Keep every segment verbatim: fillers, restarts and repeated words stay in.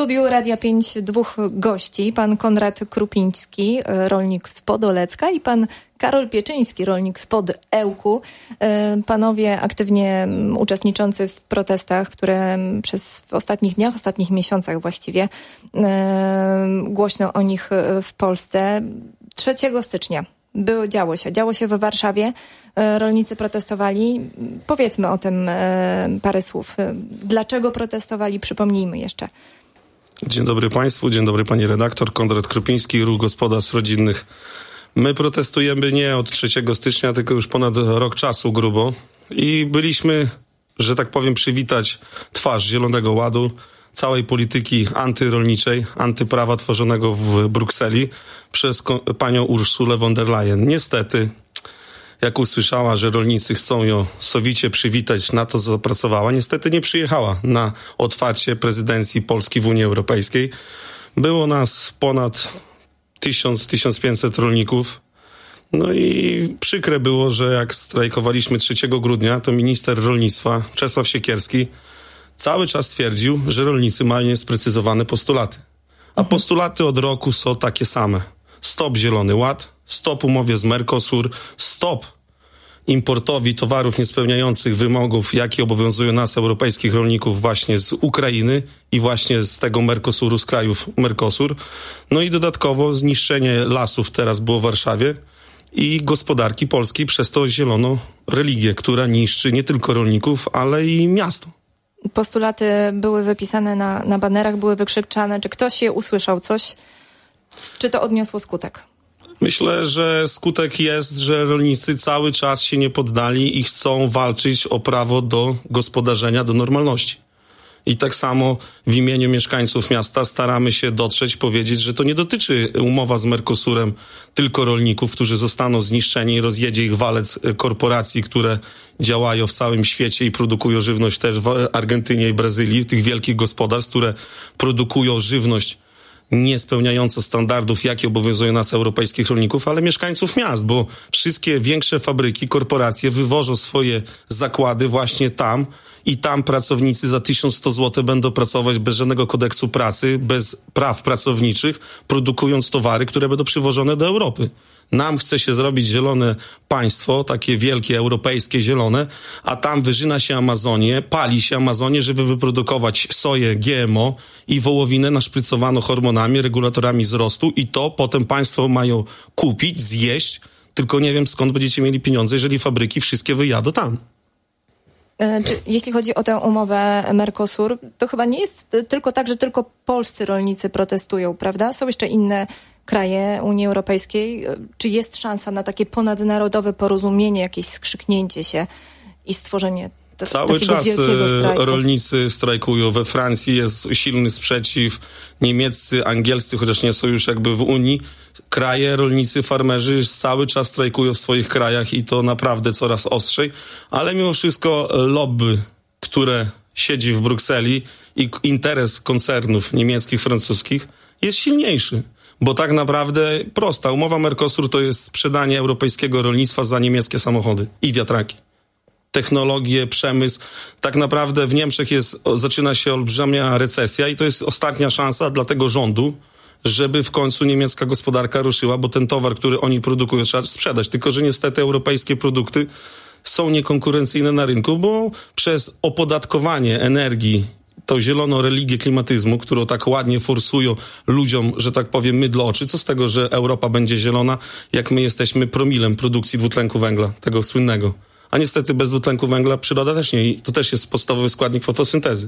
studiu Radia pięć dwóch gości, pan Konrad Krupiński, rolnik z Podolecka, i pan Karol Pieczyński, rolnik spod Ełku. Panowie aktywnie uczestniczący w protestach, które przez w ostatnich dniach, ostatnich miesiącach właściwie głośno o nich w Polsce. trzeciego stycznia było, działo się. Działo się we Warszawie. Rolnicy protestowali. Powiedzmy o tym parę słów. Dlaczego protestowali? Przypomnijmy jeszcze. Dzień dobry Państwu, dzień dobry Pani redaktor. Konrad Krupiński, Ruch Gospodarstw Rodzinnych. My protestujemy nie od trzeciego stycznia, tylko już ponad rok czasu grubo. I byliśmy, że tak powiem, przywitać twarz Zielonego Ładu, całej polityki antyrolniczej, antyprawa tworzonego w Brukseli przez ko- panią Ursulę von der Leyen. Niestety, jak usłyszała, że rolnicy chcą ją sowicie przywitać, na to zapracowała. Niestety nie przyjechała na otwarcie prezydencji Polski w Unii Europejskiej. Było nas ponad tysiąc do tysiąc pięciuset rolników. No i przykre było, że jak strajkowaliśmy trzeciego grudnia, to minister rolnictwa Czesław Siekierski cały czas twierdził, że rolnicy mają niesprecyzowane postulaty. A postulaty od roku są takie same. Stop Zielony Ład, stop umowie z Mercosur, stop importowi towarów niespełniających wymogów, jakie obowiązują nas, europejskich rolników, właśnie z Ukrainy i właśnie z tego Mercosuru, z krajów Mercosur. No i dodatkowo zniszczenie lasów teraz było w Warszawie i gospodarki polskiej przez to zieloną religię, która niszczy nie tylko rolników, ale i miasto. Postulaty były wypisane na, na banerach, były wykrzyczane. Czy ktoś je usłyszał? Coś? Czy to odniosło skutek? Myślę, że skutek jest, że rolnicy cały czas się nie poddali i chcą walczyć o prawo do gospodarzenia, do normalności. I tak samo w imieniu mieszkańców miasta staramy się dotrzeć, powiedzieć, że to nie dotyczy umowa z Mercosurem tylko rolników, którzy zostaną zniszczeni, rozjedzie ich walec korporacji, które działają w całym świecie i produkują żywność też w Argentynie i Brazylii, tych wielkich gospodarstw, które produkują żywność nie spełniająco standardów, jakie obowiązują nas, europejskich rolników, ale mieszkańców miast, bo wszystkie większe fabryki, korporacje wywożą swoje zakłady właśnie tam i tam pracownicy za tysiąc sto złotych będą pracować bez żadnego kodeksu pracy, bez praw pracowniczych, produkując towary, które będą przywożone do Europy. Nam chce się zrobić zielone państwo, takie wielkie, europejskie, zielone, a tam wyżyna się Amazonię, pali się Amazonię, żeby wyprodukować soję G M O i wołowinę naszprycowaną hormonami, regulatorami wzrostu i to potem państwo mają kupić, zjeść, tylko nie wiem skąd będziecie mieli pieniądze, jeżeli fabryki wszystkie wyjadą tam. Czy, jeśli chodzi o tę umowę Mercosur, to chyba nie jest tylko tak, że tylko polscy rolnicy protestują, prawda? Są jeszcze inne kraje Unii Europejskiej. Czy jest szansa na takie ponadnarodowe porozumienie, jakieś skrzyknięcie się i stworzenie t- Cały takiego czas wielkiego strajku? Rolnicy strajkują. We Francji jest silny sprzeciw. Niemieccy, angielscy, chociaż nie są już jakby w Unii, kraje, rolnicy, farmerzy cały czas strajkują w swoich krajach i to naprawdę coraz ostrzej. Ale mimo wszystko lobby, które siedzi w Brukseli i interes koncernów niemieckich, francuskich jest silniejszy. Bo tak naprawdę prosta umowa Mercosur to jest sprzedanie europejskiego rolnictwa za niemieckie samochody i wiatraki. Technologie, przemysł. Tak naprawdę w Niemczech jest, zaczyna się olbrzymia recesja i to jest ostatnia szansa dla tego rządu, żeby w końcu niemiecka gospodarka ruszyła, bo ten towar, który oni produkują, trzeba sprzedać. Tylko że niestety europejskie produkty są niekonkurencyjne na rynku, bo przez opodatkowanie energii, tą zieloną religię klimatyzmu, którą tak ładnie forsują ludziom, że tak powiem, mydlo oczy. Co z tego, że Europa będzie zielona, jak my jesteśmy promilem produkcji dwutlenku węgla, tego słynnego. A niestety bez dwutlenku węgla przyroda też nie. I to też jest podstawowy składnik fotosyntezy.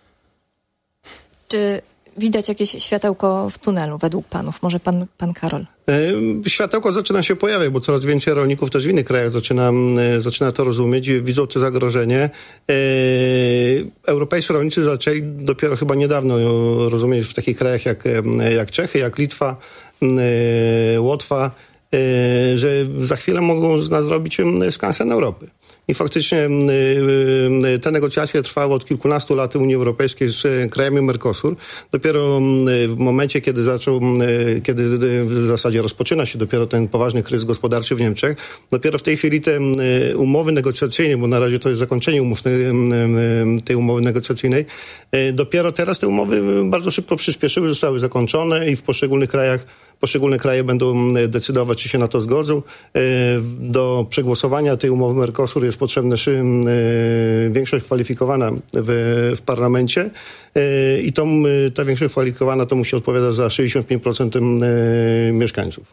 Czy widać jakieś światełko w tunelu według panów? Może pan, pan Karol? Światełko zaczyna się pojawiać, bo coraz więcej rolników też w innych krajach zaczyna, zaczyna to rozumieć, widzą to zagrożenie. Europejscy rolnicy zaczęli dopiero chyba niedawno rozumieć w takich krajach jak, jak Czechy, jak Litwa, Łotwa, że za chwilę mogą z nas zrobić skansen Europy. I faktycznie te negocjacje trwały od kilkunastu lat w Unii Europejskiej z krajami Mercosur. Dopiero w momencie, kiedy zaczął, kiedy w zasadzie rozpoczyna się dopiero ten poważny kryzys gospodarczy w Niemczech, dopiero w tej chwili te umowy negocjacyjne, bo na razie to jest zakończenie umów, tej umowy negocjacyjnej, dopiero teraz te umowy bardzo szybko przyspieszyły, zostały zakończone i w poszczególnych krajach Poszczególne kraje będą decydować, czy się na to zgodzą. Do przegłosowania tej umowy Mercosur jest potrzebna większość kwalifikowana w, w parlamencie i to, ta większość kwalifikowana to musi odpowiadać za sześćdziesiąt pięć procent mieszkańców.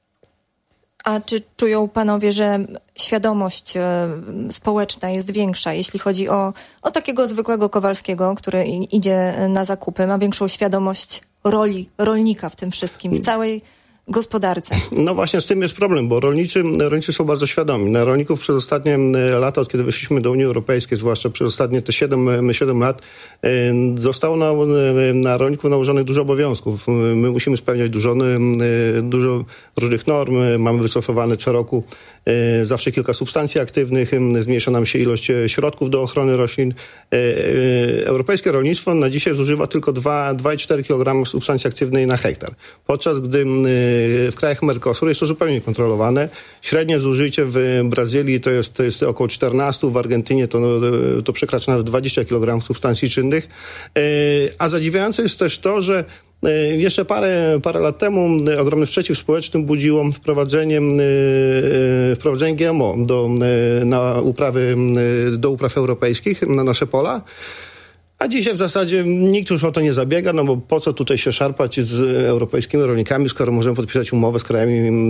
A czy czują panowie, że świadomość społeczna jest większa, jeśli chodzi o, o takiego zwykłego Kowalskiego, który idzie na zakupy, ma większą świadomość roli rolnika w tym wszystkim, w całej gospodarce? No właśnie z tym jest problem, bo rolnicy, rolnicy są bardzo świadomi. Na rolników przez ostatnie lata, od kiedy weszliśmy do Unii Europejskiej, zwłaszcza przez ostatnie te siedem lat, zostało na, na rolników nałożonych dużo obowiązków. My musimy spełniać dużo, dużo różnych norm, mamy wycofywane co roku zawsze kilka substancji aktywnych, zmniejsza nam się ilość środków do ochrony roślin. Europejskie rolnictwo na dzisiaj zużywa tylko dwa przecinek cztery kilograma substancji aktywnej na hektar, podczas gdy w krajach Mercosur jest to zupełnie kontrolowane. Średnie zużycie w Brazylii to jest, to jest około czternaście, w Argentynie to, to przekracza nawet dwadzieścia kilogramów substancji czynnych. A zadziwiające jest też to, że jeszcze parę, parę lat temu ogromny sprzeciw społeczny budziło wprowadzenie, wprowadzenie G M O do, na uprawy, do upraw europejskich na nasze pola. A dzisiaj w zasadzie nikt już o to nie zabiega, no bo po co tutaj się szarpać z europejskimi rolnikami, skoro możemy podpisać umowę z krajami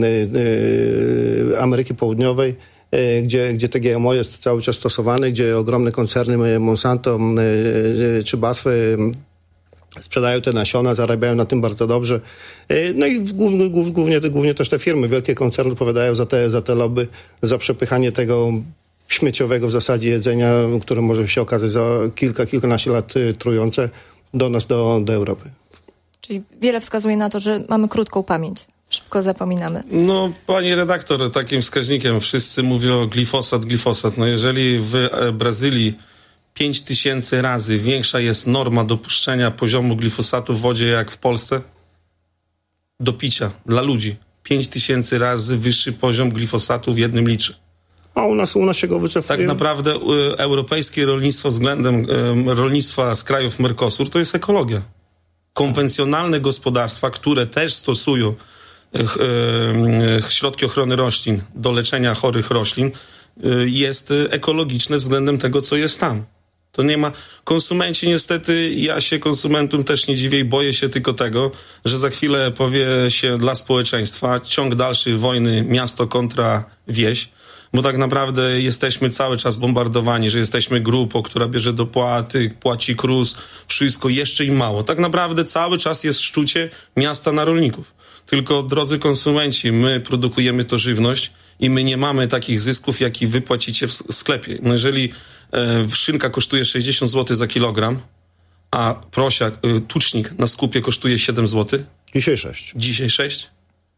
Ameryki Południowej, gdzie, gdzie te G M O jest cały czas stosowane, gdzie ogromne koncerny Monsanto czy B A S F sprzedają te nasiona, zarabiają na tym bardzo dobrze. No i głównie, głównie, głównie też te firmy, wielkie koncerny odpowiadają za te, za te lobby, za przepychanie tego śmieciowego w zasadzie jedzenia, które może się okazać za kilka, kilkanaście lat trujące do nas, do, do Europy. Czyli wiele wskazuje na to, że mamy krótką pamięć. Szybko zapominamy. No, pani redaktor, takim wskaźnikiem wszyscy mówią glifosat, glifosat. No jeżeli w Brazylii pięć tysięcy razy większa jest norma dopuszczenia poziomu glifosatu w wodzie jak w Polsce do picia dla ludzi. pięć tysięcy razy wyższy poziom glifosatu w jednym litrze. A u nas, u nas się go wycofuje. Tak naprawdę e, europejskie rolnictwo względem e, rolnictwa z krajów Mercosur to jest ekologia. Konwencjonalne gospodarstwa, które też stosują e, e, środki ochrony roślin do leczenia chorych roślin, e, jest ekologiczne względem tego, co jest tam. To nie ma... Konsumenci niestety, ja się konsumentom też nie dziwię i boję się tylko tego, że za chwilę powie się dla społeczeństwa ciąg dalszy wojny miasto kontra wieś, bo tak naprawdę jesteśmy cały czas bombardowani, że jesteśmy grupą, która bierze dopłaty, płaci K R U S, wszystko, jeszcze i mało. Tak naprawdę cały czas jest szczucie miasta na rolników. Tylko, drodzy konsumenci, my produkujemy to żywność i my nie mamy takich zysków, jaki wy płacicie w sklepie. No jeżeli e, szynka kosztuje sześćdziesiąt złotych za kilogram, a prosiak, e, tucznik na skupie kosztuje siedem złotych. Dzisiaj sześć. Dzisiaj sześć.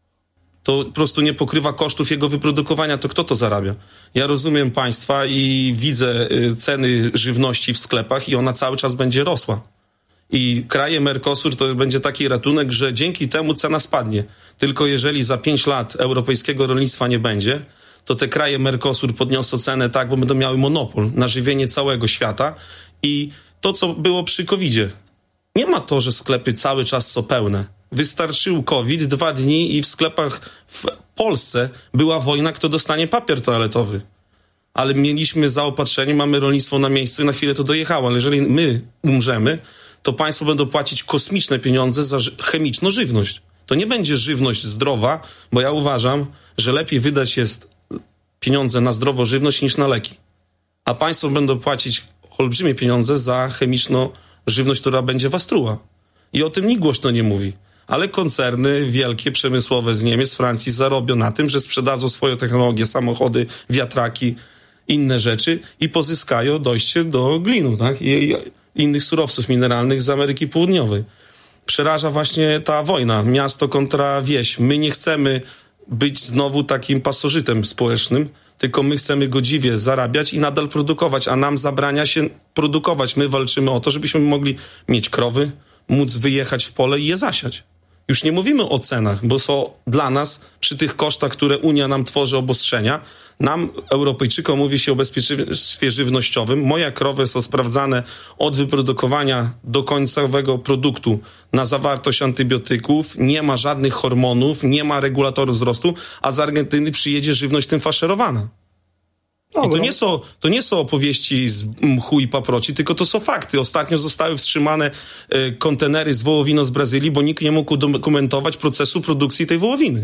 To po prostu nie pokrywa kosztów jego wyprodukowania, to kto to zarabia? Ja rozumiem państwa i widzę y, ceny żywności w sklepach i ona cały czas będzie rosła. I kraje Mercosur to będzie taki ratunek, że dzięki temu cena spadnie. Tylko jeżeli za pięć lat europejskiego rolnictwa nie będzie, to te kraje Mercosur podniosą cenę tak, bo będą miały monopol na żywienie całego świata. I to, co było przy kowidzie. Nie ma to, że sklepy cały czas są pełne. Wystarczył COVID, dwa dni i w sklepach w Polsce była wojna, kto dostanie papier toaletowy. Ale mieliśmy zaopatrzenie, mamy rolnictwo na miejscu i na chwilę to dojechało. Ale jeżeli my umrzemy, to państwo będą płacić kosmiczne pieniądze za chemiczną żywność. To nie będzie żywność zdrowa, bo ja uważam, że lepiej wydać jest pieniądze na zdrową żywność niż na leki. A państwo będą płacić olbrzymie pieniądze za chemiczną żywność, która będzie was truła. I o tym nikt głośno nie mówi. Ale koncerny wielkie, przemysłowe z Niemiec, z Francji zarobią na tym, że sprzedadzą swoje technologie, samochody, wiatraki, inne rzeczy i pozyskają dojście do glinu, tak? I, i innych surowców mineralnych z Ameryki Południowej. Przeraża właśnie ta wojna, miasto kontra wieś. My nie chcemy być znowu takim pasożytem społecznym, tylko my chcemy godziwie zarabiać i nadal produkować, a nam zabrania się produkować. My walczymy o to, żebyśmy mogli mieć krowy, móc wyjechać w pole i je zasiać. Już nie mówimy o cenach, bo są dla nas, przy tych kosztach, które Unia nam tworzy, obostrzenia, nam, Europejczykom, mówi się o bezpieczeństwie żywnościowym. Moje krowy są sprawdzane od wyprodukowania do końcowego produktu na zawartość antybiotyków, nie ma żadnych hormonów, nie ma regulatorów wzrostu, a z Argentyny przyjedzie żywność tym faszerowana. I to nie, są, to nie są opowieści z mchu i paproci, tylko to są fakty. Ostatnio zostały wstrzymane y, kontenery z wołowiną z Brazylii, bo nikt nie mógł dokumentować procesu produkcji tej wołowiny.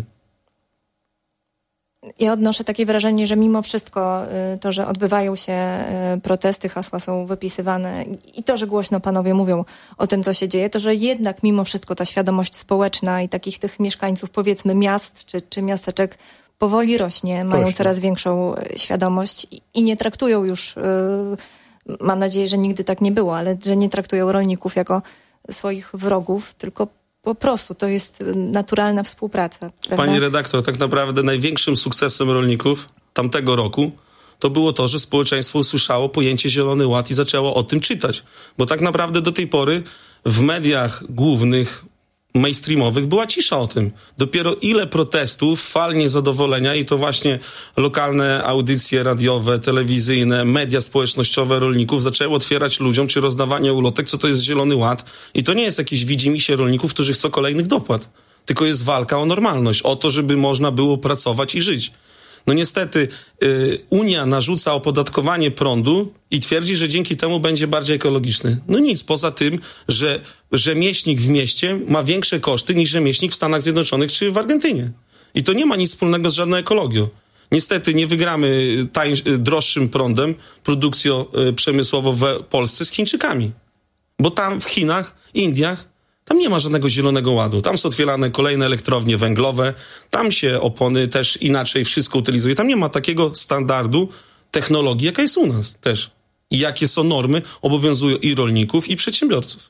Ja odnoszę takie wrażenie, że mimo wszystko y, to, że odbywają się y, protesty, hasła są wypisywane i to, że głośno panowie mówią o tym, co się dzieje, to, że jednak mimo wszystko ta świadomość społeczna i takich tych mieszkańców, powiedzmy miast czy, czy miasteczek powoli rośnie, mają Rośnie. coraz większą świadomość i, i nie traktują już, y, mam nadzieję, że nigdy tak nie było, ale że nie traktują rolników jako swoich wrogów, tylko po prostu to jest naturalna współpraca. Prawda? Pani redaktor, tak naprawdę największym sukcesem rolników tamtego roku to było to, że społeczeństwo usłyszało pojęcie Zielony Ład i zaczęło o tym czytać. Bo tak naprawdę do tej pory w mediach głównych, mainstreamowych była cisza o tym. Dopiero ile protestów, fal niezadowolenia i to właśnie lokalne audycje radiowe, telewizyjne, media społecznościowe rolników zaczęły otwierać ludziom, czy rozdawanie ulotek, co to jest Zielony Ład. I to nie jest jakieś widzimisię rolników, którzy chcą kolejnych dopłat. Tylko jest walka o normalność, o to, żeby można było pracować i żyć. No niestety y, Unia narzuca opodatkowanie prądu i twierdzi, że dzięki temu będzie bardziej ekologiczny. No nic, poza tym, że rzemieślnik w mieście ma większe koszty niż rzemieślnik w Stanach Zjednoczonych czy w Argentynie. I to nie ma nic wspólnego z żadną ekologią. Niestety nie wygramy tań, droższym prądem produkcją y, przemysłową w Polsce z Chińczykami. Bo tam w Chinach, Indiach, tam nie ma żadnego Zielonego Ładu. Tam są otwierane kolejne elektrownie węglowe, tam się opony też inaczej wszystko utylizuje. Tam nie ma takiego standardu technologii, jaka jest u nas też. I jakie są normy, obowiązują i rolników, i przedsiębiorców.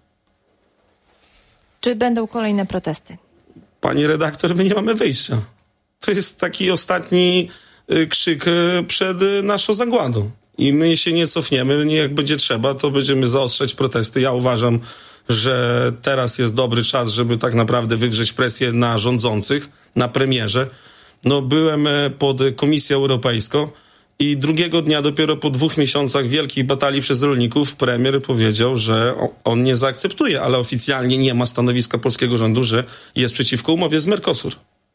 Czy będą kolejne protesty? Pani redaktor, my nie mamy wyjścia. To jest taki ostatni y, krzyk y, przed y, naszą zagładą. I my się nie cofniemy. Nie, jak będzie trzeba, to będziemy zaostrzać protesty. Ja uważam, że teraz jest dobry czas, żeby tak naprawdę wywrzeć presję na rządzących, na premierze. No byłem pod Komisją Europejską i drugiego dnia, dopiero po dwóch miesiącach wielkiej batalii przez rolników, premier powiedział, że on nie zaakceptuje, ale oficjalnie nie ma stanowiska polskiego rządu, że jest przeciwko umowie z Mercosur.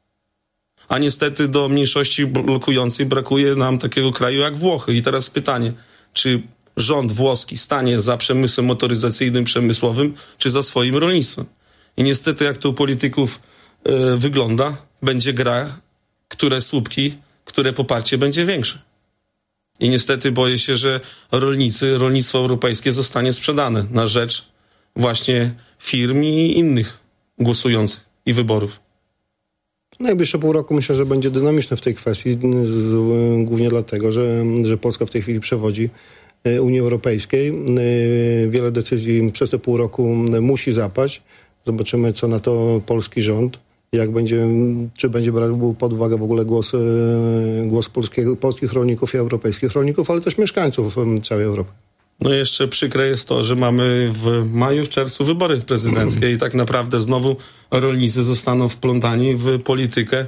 A niestety do mniejszości blokującej brakuje nam takiego kraju jak Włochy. I teraz pytanie, czy rząd włoski stanie za przemysłem motoryzacyjnym, przemysłowym, czy za swoim rolnictwem. I niestety, jak to u polityków y, wygląda, będzie gra, które słupki, które poparcie będzie większe. I niestety boję się, że rolnicy, rolnictwo europejskie zostanie sprzedane na rzecz właśnie firm i innych głosujących i wyborów. Najbliższe pół roku myślę, że będzie dynamiczne w tej kwestii, z, z, głównie dlatego, że, że Polska w tej chwili przewodzi Unii Europejskiej. Wiele decyzji przez te pół roku musi zapaść. Zobaczymy, co na to polski rząd, jak będzie, czy będzie brał pod uwagę w ogóle głos, głos polskiego, polskich rolników i europejskich rolników, ale też mieszkańców całej Europy. No jeszcze przykre jest to, że mamy w maju, w czerwcu wybory prezydenckie i tak naprawdę znowu rolnicy zostaną wplątani w politykę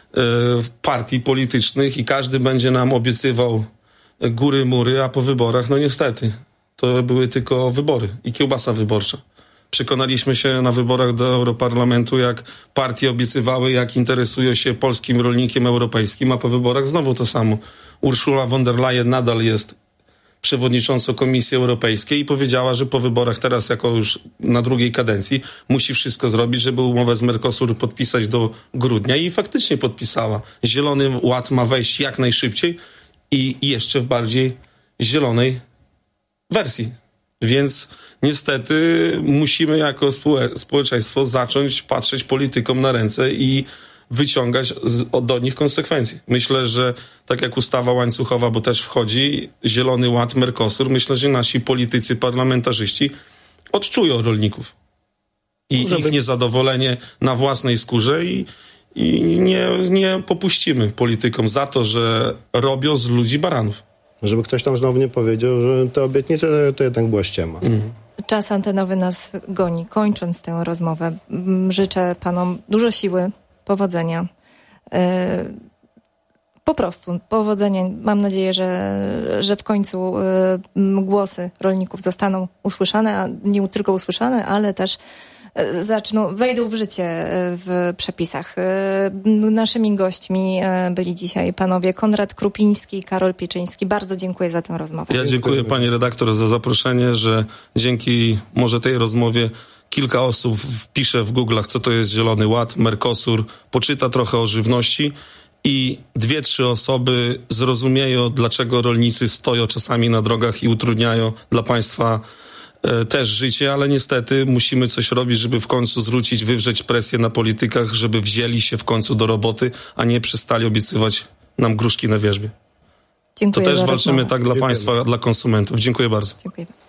w partii politycznych i każdy będzie nam obiecywał góry, mury, a po wyborach, no niestety, to były tylko wybory i kiełbasa wyborcza. Przekonaliśmy się na wyborach do Europarlamentu, jak partie obiecywały, jak interesują się polskim rolnikiem europejskim, a po wyborach znowu to samo. Ursula von der Leyen nadal jest przewodniczącą Komisji Europejskiej i powiedziała, że po wyborach teraz, jako już na drugiej kadencji, musi wszystko zrobić, żeby umowę z Mercosur podpisać do grudnia i faktycznie podpisała. Zielony Ład ma wejść jak najszybciej i jeszcze w bardziej zielonej wersji. Więc niestety musimy jako społeczeństwo zacząć patrzeć politykom na ręce i wyciągać z, do nich konsekwencje. Myślę, że tak jak ustawa łańcuchowa, bo też wchodzi Zielony Ład, Mercosur, myślę, że nasi politycy, parlamentarzyści odczują rolników i Żeby... ich niezadowolenie na własnej skórze i, i nie, nie popuścimy politykom za to, że robią z ludzi baranów. Żeby ktoś tam znowu nie powiedział, że te obietnice to jednak była ściema. Mhm. Czas antenowy nas goni. Kończąc tę rozmowę, życzę panom dużo siły, powodzenia. Po prostu powodzenia. Mam nadzieję, że, że w końcu głosy rolników zostaną usłyszane, a nie tylko usłyszane, ale też zaczną, wejdą w życie w przepisach. Naszymi gośćmi byli dzisiaj panowie Konrad Krupiński i Karol Pieczyński. Bardzo dziękuję za tę rozmowę. Ja dziękuję pani redaktor za zaproszenie, że dzięki może tej rozmowie kilka osób wpisze w Google'ach, co to jest Zielony Ład, Mercosur, poczyta trochę o żywności i dwie, trzy osoby zrozumieją, dlaczego rolnicy stoją czasami na drogach i utrudniają dla państwa e, też życie, ale niestety musimy coś robić, żeby w końcu zwrócić, wywrzeć presję na politykach, żeby wzięli się w końcu do roboty, a nie przestali obiecywać nam gruszki na wierzbie. Dziękuję to też za walczymy rozmowę. tak dla Dziękujemy. państwa, dla konsumentów. Dziękuję bardzo. Dziękuję.